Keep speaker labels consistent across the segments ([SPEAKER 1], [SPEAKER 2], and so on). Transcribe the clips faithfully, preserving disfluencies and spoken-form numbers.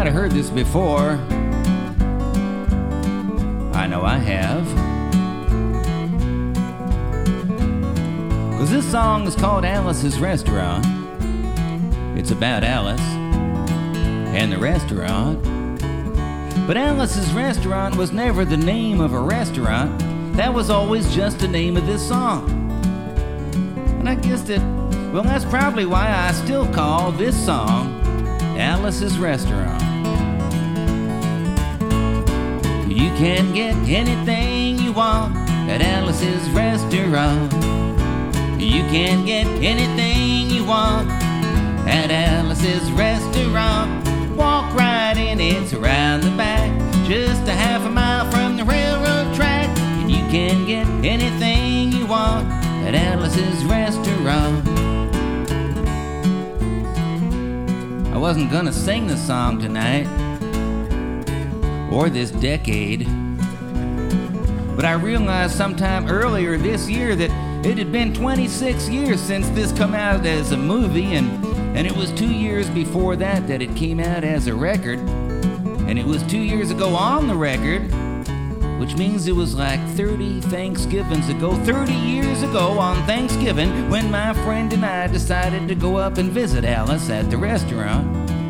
[SPEAKER 1] might have heard this before. I know I have. Cause this song is called Alice's Restaurant. It's about Alice and the restaurant. But Alice's Restaurant was never the name of a restaurant. That was always just the name of this song. And I guess that, well, that's probably why I still call this song Alice's Restaurant. You can get anything you want at Alice's Restaurant. You can get anything you want at Alice's Restaurant. Walk right in, it's around the back, just a half a mile from the railroad track. And you can get anything you want at Alice's Restaurant. I wasn't gonna sing the song tonight, or this decade, but I realized sometime earlier this year that it had been twenty-six years since this come out as a movie, and, and it was two years before that that it came out as a record, and it was two years ago on the record, which means it was like thirty Thanksgivings ago, thirty years ago on Thanksgiving, when my friend and I decided to go up and visit Alice at the restaurant.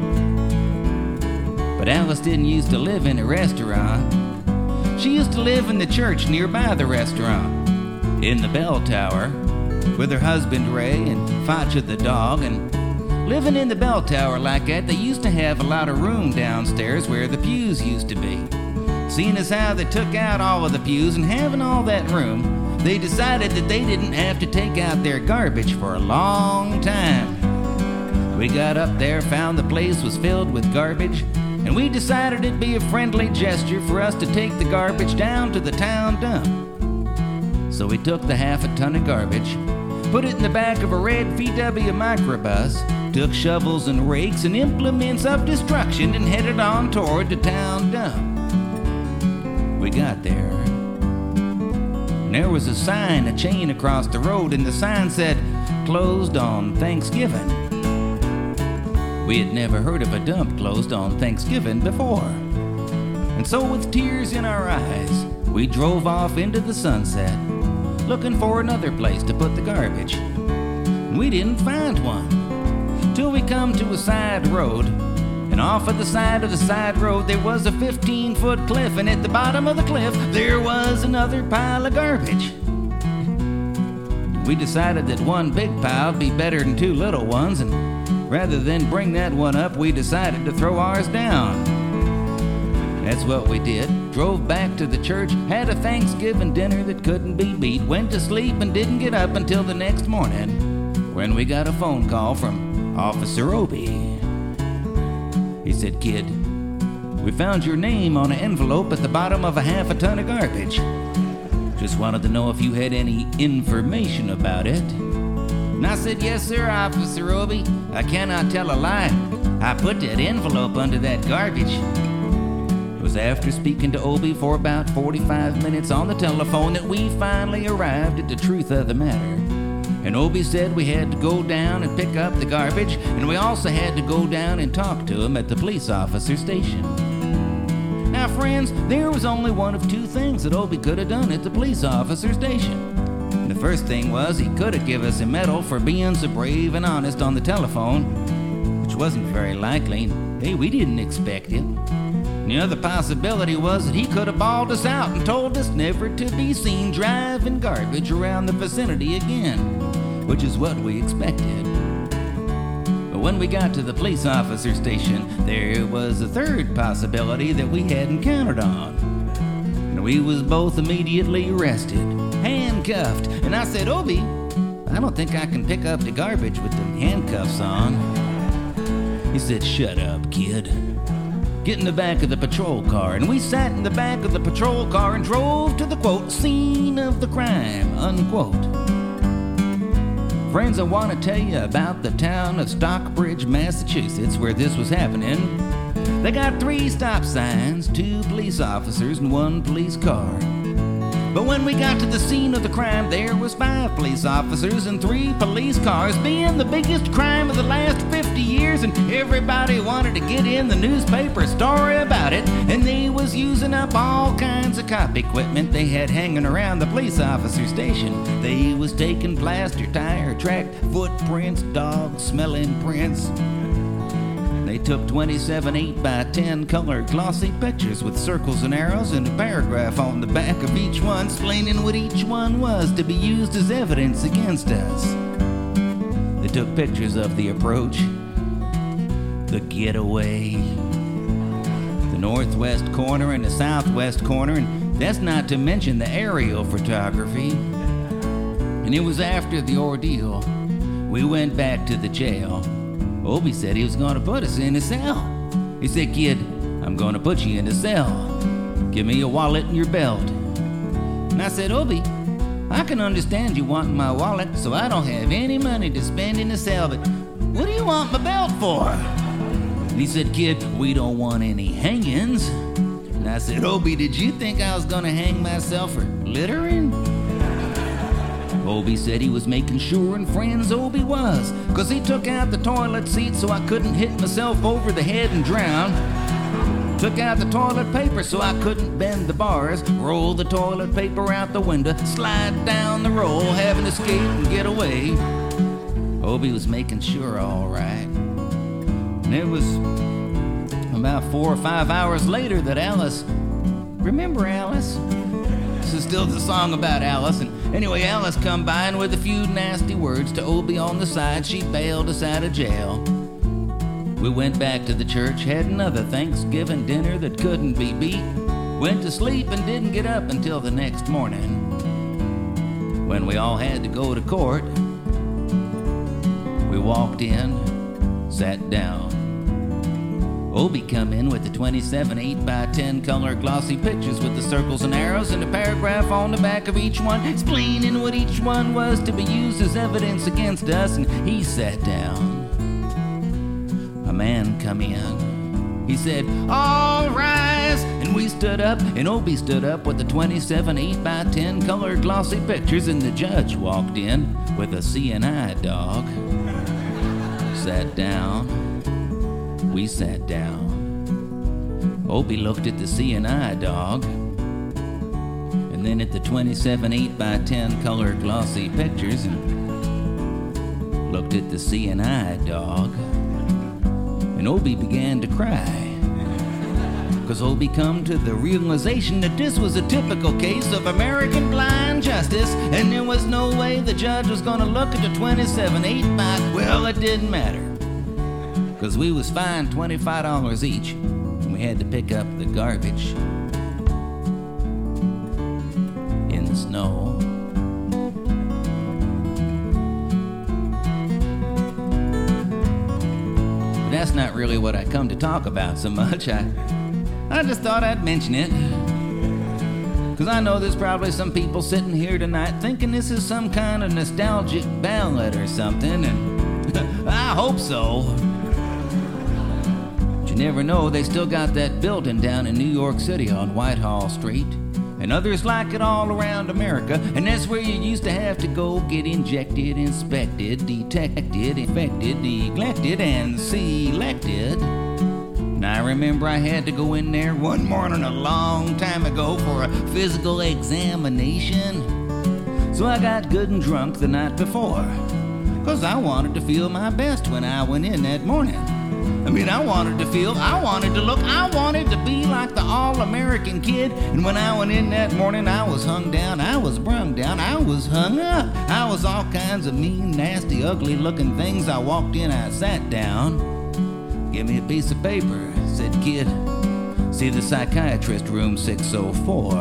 [SPEAKER 1] But Alice didn't used to live in a restaurant. She used to live in the church nearby the restaurant, in the bell tower, with her husband Ray and Facha the dog. And living in the bell tower like that, they used to have a lot of room downstairs where the pews used to be. Seeing as how they took out all of the pews and having all that room, they decided that they didn't have to take out their garbage for a long time. We got up there, found the place was filled with garbage, and we decided it'd be a friendly gesture for us to take the garbage down to the town dump. So we took the half a ton of garbage, put it in the back of a red V W microbus, took shovels and rakes and implements of destruction, and headed on toward the town dump. We got there, and there was a sign, a chain across the road, and the sign said, "Closed on Thanksgiving." We had never heard of a dump closed on Thanksgiving before. And so with tears in our eyes, we drove off into the sunset, looking for another place to put the garbage. And we didn't find one, till we come to a side road. And off of the side of the side road there was a fifteen-foot cliff, and at the bottom of the cliff there was another pile of garbage. We decided that one big pile would be better than two little ones, and rather than bring that one up, we decided to throw ours down. That's what we did. Drove back to the church, had a Thanksgiving dinner that couldn't be beat, went to sleep and didn't get up until the next morning, when we got a phone call from Officer Obie. He said, "Kid, we found your name on an envelope at the bottom of a half a ton of garbage. Just wanted to know if you had any information about it." And I said, "Yes, sir, Officer Obie. I cannot tell a lie. I put that envelope under that garbage." It was after speaking to Obie for about forty-five minutes on the telephone that we finally arrived at the truth of the matter. And Obie said we had to go down and pick up the garbage, and we also had to go down and talk to him at the police officer station. Now, friends, there was only one of two things that Obie could have done at the police officer station. And the first thing was he could have given us a medal for being so brave and honest on the telephone, which wasn't very likely. Hey, we didn't expect it. And the other possibility was that he could have bawled us out and told us never to be seen driving garbage around the vicinity again, which is what we expected. But when we got to the police officer station, there was a third possibility that we hadn't counted on. And we was both immediately arrested, handcuffed. And I said, "Obie, I don't think I can pick up the garbage with them handcuffs on." He said, "Shut up, kid. Get in the back of the patrol car." And we sat in the back of the patrol car and drove to the, quote, "scene of the crime," unquote. Friends, I want to tell you about the town of Stockbridge, Massachusetts, where this was happening. They got three stop signs, two police officers, and one police car. But when we got to the scene of the crime, there was five police officers and three police cars, being the biggest crime of the last fifty years, and everybody wanted to get in the newspaper story about it, and they was using up all kinds of cop equipment they had hanging around the police officer station. They was taking plaster, tire track, footprints, dog-smelling prints. They took twenty-seven eight by ten color glossy pictures with circles and arrows and a paragraph on the back of each one explaining what each one was to be used as evidence against us. They took pictures of the approach, the getaway, the northwest corner and the southwest corner, and that's not to mention the aerial photography. And it was after the ordeal, we went back to the jail. Obie said he was going to put us in a cell. He said, "Kid, I'm going to put you in a cell. Give me your wallet and your belt." And I said, "Obie, I can understand you wanting my wallet, so I don't have any money to spend in the cell, but what do you want my belt for?" And he said, "Kid, we don't want any hangings." And I said, "Obie, did you think I was going to hang myself for littering?" Obie said he was making sure, and friends Obie was, 'cause he took out the toilet seat so I couldn't hit myself over the head and drown. Took out the toilet paper so I couldn't bend the bars, roll the toilet paper out the window, slide down the roll, have an escape and get away. Obie was making sure all right. And it was about four or five hours later that Alice, remember Alice? This is still the song about Alice. And anyway, Alice come by, and with a few nasty words to Obie on the side, she bailed us out of jail. We went back to the church, had another Thanksgiving dinner that couldn't be beat, went to sleep and didn't get up until the next morning, when we all had to go to court. We walked in, sat down. Obie come in with the twenty-seven eight by ten color glossy pictures with the circles and arrows and a paragraph on the back of each one explaining what each one was to be used as evidence against us, and he sat down. A man come in. He said, "All rise!" And we stood up, and Obie stood up with the twenty-seven eight by ten color glossy pictures, and the judge walked in with a seeing eye dog. Sat down. We sat down. Obie looked at the seeing eye dog, and then at the twenty-seven eight by ten color glossy pictures, and looked at the seeing eye dog, and Obie began to cry. Because Obie come to the realization that this was a typical case of American blind justice, and there was no way the judge was going to look at the twenty-seven eight by, well, it didn't matter. Because we was fined twenty-five dollars each, and we had to pick up the garbage in the snow. But that's not really what I come to talk about so much. I, I just thought I'd mention it. Because I know there's probably some people sitting here tonight thinking this is some kind of nostalgic ballad or something, and I hope so. You never know, they still got that building down in New York City on Whitehall Street, and others like it all around America, and that's where you used to have to go get injected, inspected, detected, infected, neglected, and selected. And I remember I had to go in there one morning a long time ago for a physical examination. So I got good and drunk the night before, 'cause I wanted to feel my best when I went in that morning. I mean, I wanted to feel, I wanted to look, I wanted to be like the all-American kid. And when I went in that morning, I was hung down, I was brung down, I was hung up. I was all kinds of mean, nasty, ugly-looking things. I walked in, I sat down. Give me a piece of paper. Said, "Kid, see the psychiatrist, room six oh four.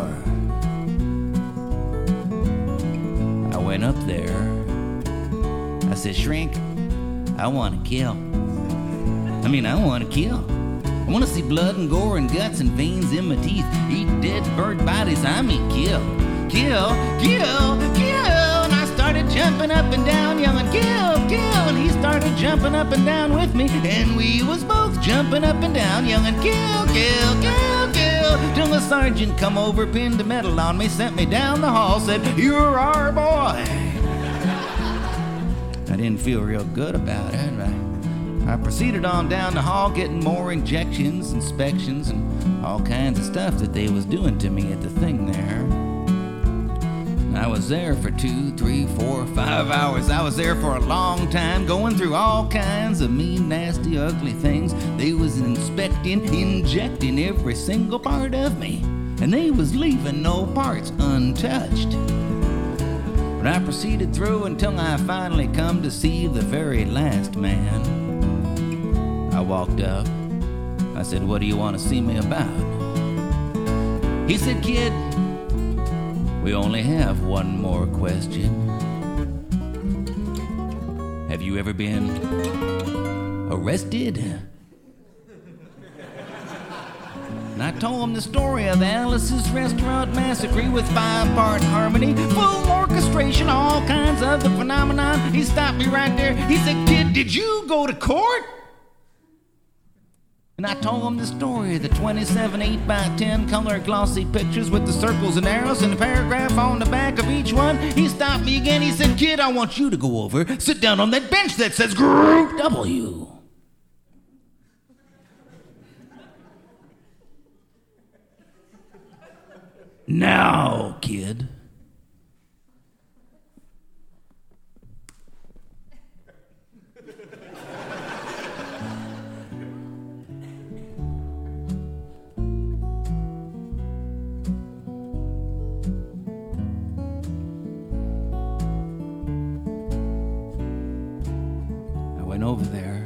[SPEAKER 1] I went up there. I said, "Shrink, I want to kill. I mean, I want to kill. I want to see blood and gore and guts and veins in my teeth. Eat dead bird bodies. I mean, kill. Kill, kill, kill." And I started jumping up and down, yelling, "Kill, kill." And he started jumping up and down with me. And we was both jumping up and down, yelling, "Kill, kill, kill, kill." jail till the sergeant come over, pinned a medal on me, sent me down the hall, said, "You're our boy." I didn't feel real good about it. I, I proceeded on down the hall, getting more injections, inspections, and all kinds of stuff that they was doing to me at the thing there. I was there for two, three, four, five hours. I was there for a long time, going through all kinds of mean, nasty, ugly things. They was inspecting, injecting every single part of me, and they was leaving no parts untouched. But I proceeded through until I finally come to see the very last man. I walked up. I said, "What do you want to see me about?" He said, "Kid, we only have one more question. Have you ever been arrested?" And I told him the story of Alice's Restaurant Massacre with five-part harmony, full orchestration, all kinds of the phenomenon. He stopped me right there. He said, "Kid, did you go to court?" And I told him the story of the twenty-seven eight by ten color glossy pictures with the circles and arrows and the paragraph on the back of each one. He stopped me again. He said, "Kid, I want you to go over, sit down on that bench that says Group W." Now, kid. Over there,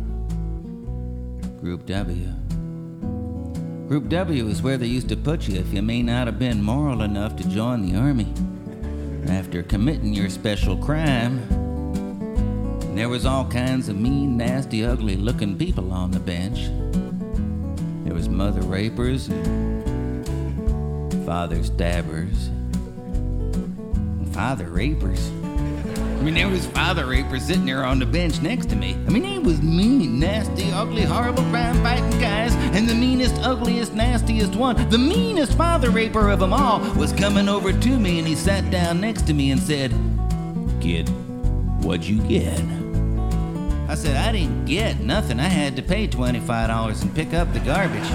[SPEAKER 1] Group W. Group W is where they used to put you if you may not have been moral enough to join the army after committing your special crime. And there was all kinds of mean, nasty, ugly looking people on the bench. There was mother rapers and father stabbers and father rapers. I mean, there was father rapers sitting there on the bench next to me. I mean, he was mean, nasty, ugly, horrible, crime-fighting guys. And the meanest, ugliest, nastiest one, the meanest father raper of them all, was coming over to me, and he sat down next to me and said, "Kid, what'd you get?" I said, "I didn't get nothing. I had to pay twenty-five dollars and pick up the garbage."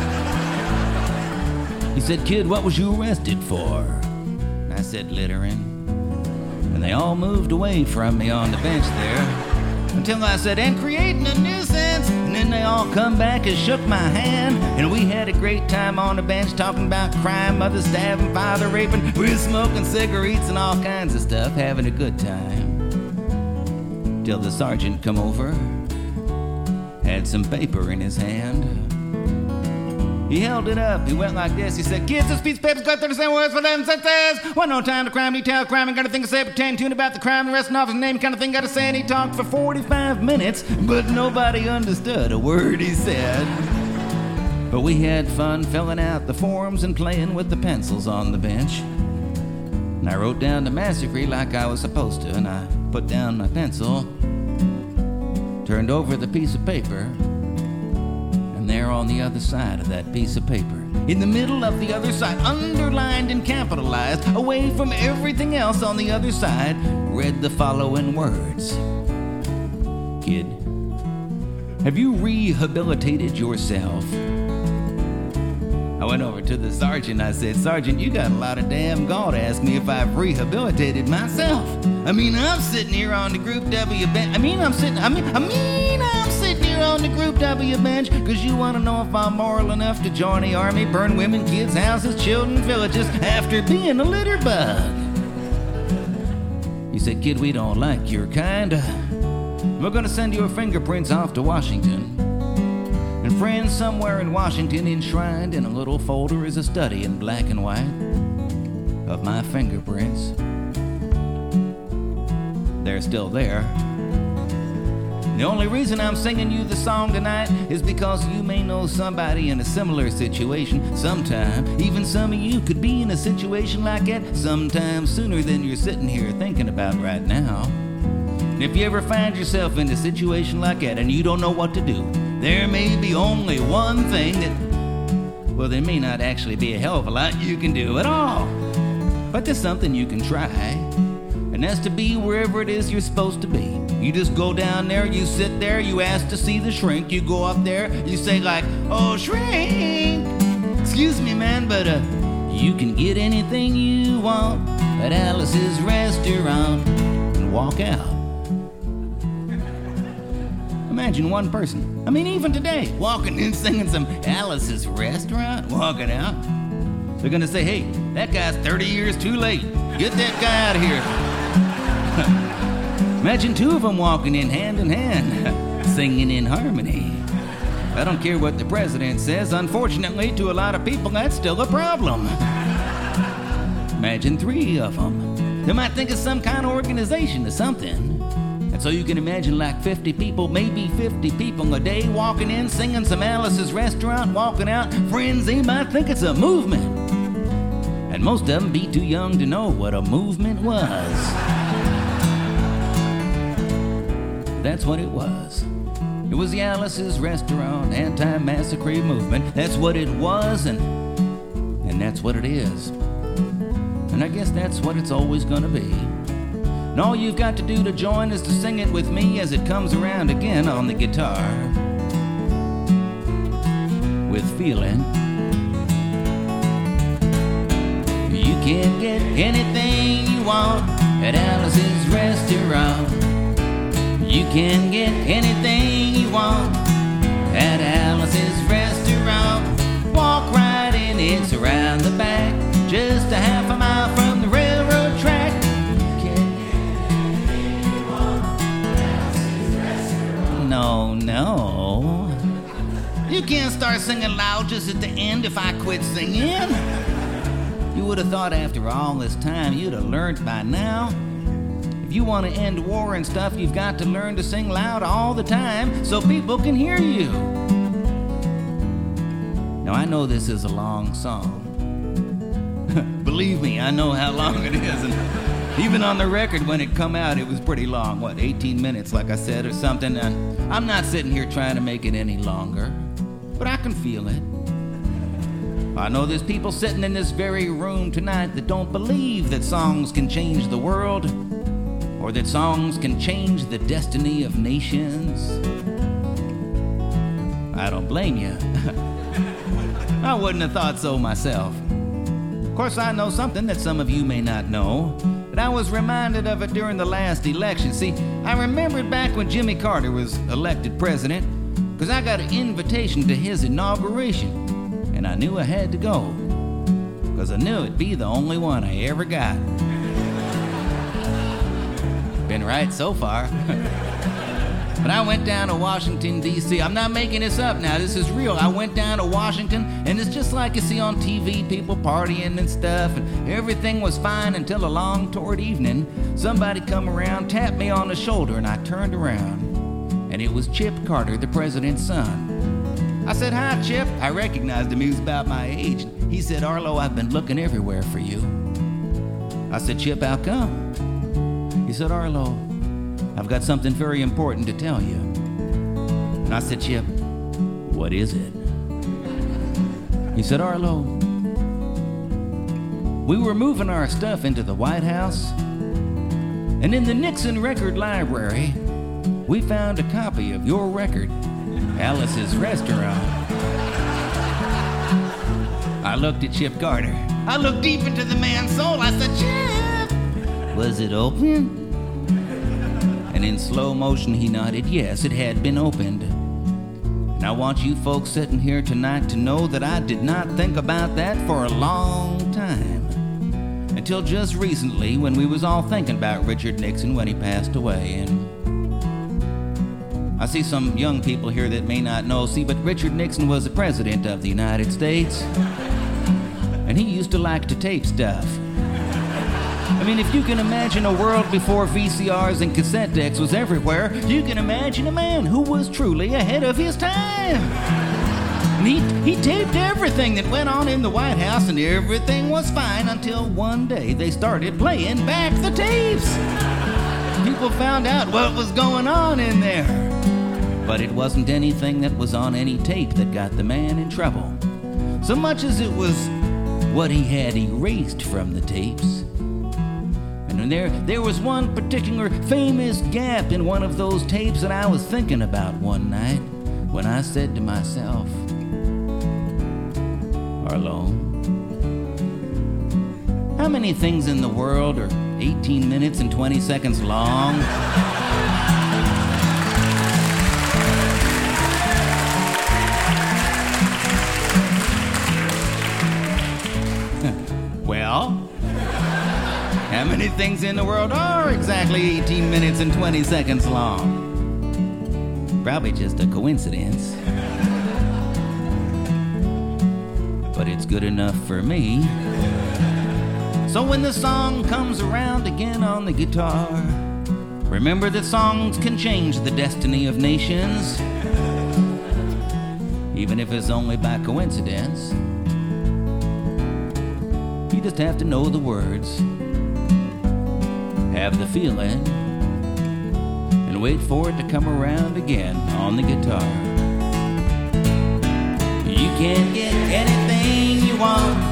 [SPEAKER 1] He said, "Kid, what was you arrested for?" I said, "Littering." And they all moved away from me on the bench there until I said, "And creating a nuisance." And then they all come back and shook my hand, and we had a great time on the bench talking about crime, mother stabbing, father raping. We were smoking cigarettes and all kinds of stuff, having a good time. Till the sergeant come over, had some paper in his hand. He held it up. He went like this. He said, "Kids, this piece of paper's got thirty-seven words for them sentences. One no time to crime, detail crime, and got a thing to say, pretend tune about the crime, the rest of his name, kind of thing got to say." And he talked for forty-five minutes, but nobody understood a word he said. But we had fun filling out the forms and playing with the pencils on the bench. And I wrote down the massacre like I was supposed to, and I put down my pencil, turned over the piece of paper, and there on the other side of that piece of paper, in the middle of the other side, underlined and capitalized, away from everything else on the other side, read the following words: "Kid, have you rehabilitated yourself?" I went over to the sergeant. I said, "Sergeant, you got a lot of damn gall to ask me if I've rehabilitated myself. I mean, I'm sitting here on the Group W bench. I mean, I'm sitting, I mean, I mean, I'm sitting here on the Group W bench because you want to know if I'm moral enough to join the army, burn women, kids, houses, children, villages after being a litter bug." He said, "Kid, we don't like your kind. We're going to send your fingerprints off to Washington. And friends, somewhere in Washington, enshrined in a little folder is a study in black and white of my fingerprints. They're still there. The only reason I'm singing you the song tonight is because you may know somebody in a similar situation sometime. Even some of you could be in a situation like that sometime sooner than you're sitting here thinking about right now. And if you ever find yourself in a situation like that and you don't know what to do, there may be only one thing that well, there may not actually be a hell of a lot you can do at all. But there's something you can try, and that's to be wherever it is you're supposed to be. You just go down there, you sit there, you ask to see the shrink. You go up there, you say like, oh, shrink, excuse me, man, but uh, you can get anything you want at Alice's restaurant and walk out. Imagine one person, I mean even today, walking in singing some Alice's restaurant, walking out. They're gonna say, hey, that guy's thirty years too late. Get that guy out of here. Imagine two of them walking in hand in hand, singing in harmony. I don't care what the president says. Unfortunately, to a lot of people, that's still a problem. Imagine three of them. They might think it's some kind of organization or something. And so you can imagine like fifty people, maybe fifty people a day walking in, singing some Alice's restaurant, walking out. Friends, they might think it's a movement. And most of them be too young to know what a movement was. That's what it was. It was the Alice's Restaurant anti-massacre movement. That's what it was, and and that's what it is. And I guess that's what it's always gonna be. And all you've got to do to join is to sing it with me as it comes around again on the guitar. With feeling. You can get anything you want at Alice's Restaurant. You can get anything you want at Alice's Restaurant. Walk right in, it's around the back, just a half a mile from the railroad track. No, no. You can't start singing loud just at the end if I quit singing. You would have thought after all this time you'd have learned by now. If you want to end war and stuff, you've got to learn to sing loud all the time so people can hear you. Now, I know this is a long song. Believe me, I know how long it is. And even on the record, when it come out, it was pretty long. What, eighteen minutes, like I said, or something? And I'm not sitting here trying to make it any longer, but I can feel it. I know there's people sitting in this very room tonight that don't believe that songs can change the world, or that songs can change the destiny of nations. I don't blame you. I wouldn't have thought so myself. Of course, I know something that some of you may not know. But I was reminded of it during the last election. See, I remembered back when Jimmy Carter was elected president, because I got an invitation to his inauguration, and I knew I had to go, because I knew it'd be the only one I ever got. Been right so far. But I went down to Washington, D C I'm not making this up now, this is real. I went down to Washington, and it's just like you see on T V, people partying and stuff, and everything was fine until along toward evening, somebody come around, tapped me on the shoulder, and I turned around, and it was Chip Carter, the president's son. I said, hi, Chip. I recognized him, he was about my age. He said, Arlo, I've been looking everywhere for you. I said, Chip, how come? He said, Arlo, I've got something very important to tell you. And I said, Chip, what is it? He said, Arlo, we were moving our stuff into the White House, and in the Nixon Record Library, we found a copy of your record, Alice's Restaurant. I looked at Chip Carter. I looked deep into the man's soul. I said, Chip, was it open? And in slow motion, he nodded, yes, it had been opened. And I want you folks sitting here tonight to know that I did not think about that for a long time. Until just recently, when we was all thinking about Richard Nixon when he passed away. And I see some young people here that may not know. See, but Richard Nixon was the president of the United States. And he used to like to tape stuff. I mean, if you can imagine a world before V C Rs and cassette decks was everywhere, you can imagine a man who was truly ahead of his time. And he, he taped everything that went on in the White House, and everything was fine until one day they started playing back the tapes. People found out what was going on in there. But it wasn't anything that was on any tape that got the man in trouble. so much as it was what he had erased from the tapes. And there, there was one particular famous gap in one of those tapes that I was thinking about one night when I said to myself, Arlone, how many things in the world are eighteen minutes and twenty seconds long? Well, how many things in the world are exactly eighteen minutes and twenty seconds long? Probably just a coincidence. But it's good enough for me. So when the song comes around again on the guitar, remember that songs can change the destiny of nations, even if it's only by coincidence. You just have to know the words, have the feeling, and wait for it to come around again on the guitar. You can get anything you want